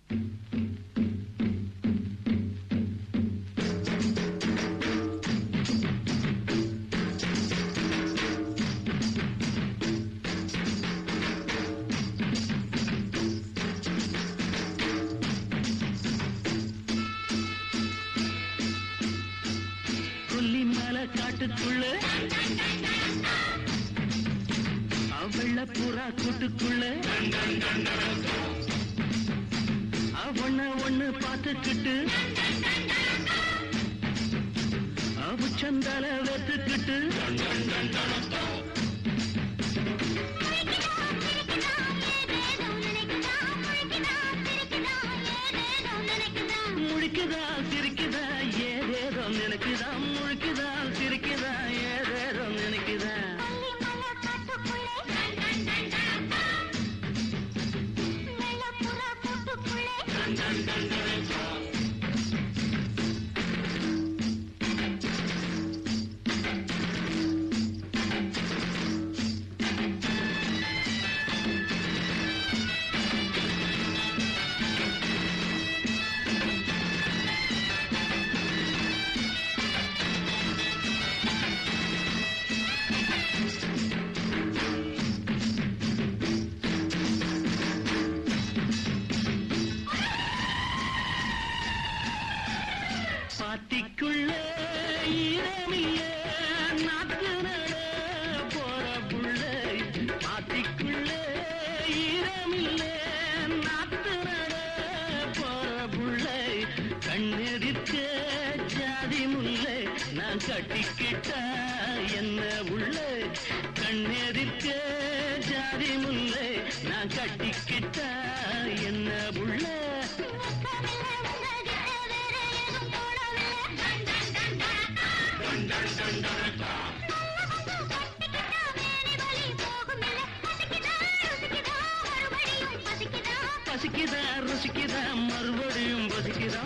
காட்டுக்குள்ள வெள்ள புறா கூட்டுக்குள்ள ஒண்ணு பார்த்துக்கிட்டு சந்தால வெத்துக்கிட்டு முழிக்குதா சிரிக்குதா ஏதேதோ நினைக்குதா முழிக்குதா சிரிக்குதா ஏதேதோ நினைக்குதா பாத்திக்குள்ள ஈரமில்ல நாத்து நட போற புள்ள பாத்திக்குள்ள ஈரமில்ல நாத்து நட போற புள்ள கண்ணெதிர்க்க ஜாதி முல்லை நான் கட்டிக்கிட்டா என்ன உள்ள கண்ணெதிர்க்க ஜாதி முல்லை நான் கட்டிக்கிட்டா என்ன உள்ள பசிக்குதா ருசிக்குதா மறுபடியும் பசிக்குதா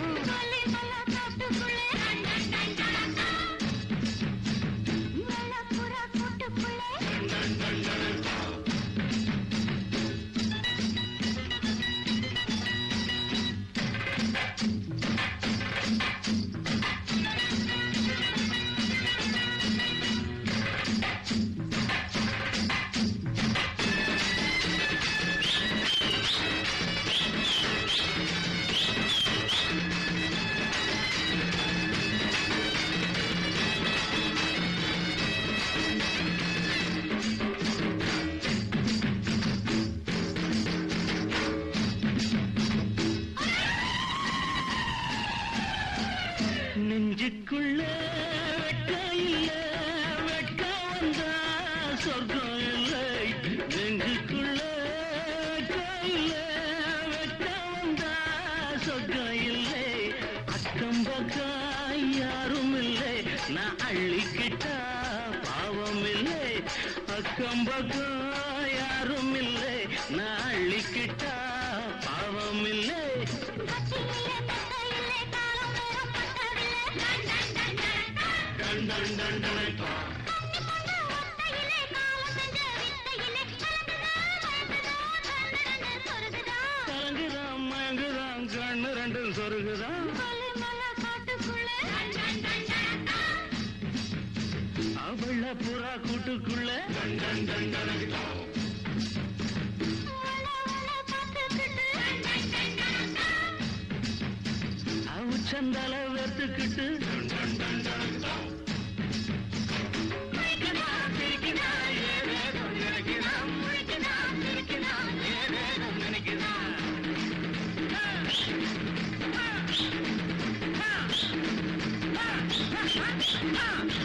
நெஞ்சுக்குள்ள வெட்க இல்ல வெட்க வந்தா சொர்க்கம் இல்லை நெஞ்சுக்குள்ள வெட்க இல்ல வெட்க வந்தா சொர்க்கம் இல்லை அக்கம் பக்கம் யாரும் இல்லை நான் அள்ளிக்கிட்டா பாவம் இல்லை அக்கம் பக்கம் யாரும் இல்லை நான் அள்ளிக்கிட்டா பாவம் இல்லை கலங்குதான் மயங்குதான் கண்ணு ரெண்டும் சொருகுதான் அவள புறா கூட்டுக்குள்ள சந்தால வெத்துக்கிட்டு Ha!